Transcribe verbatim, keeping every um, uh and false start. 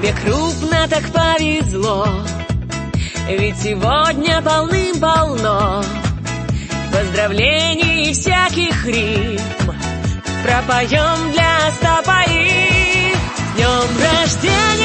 Тебе крупно так повезло, ведь сегодня полным-полно поздравлений и всяких рифм. Пропоем для ста поих. С днем рождения!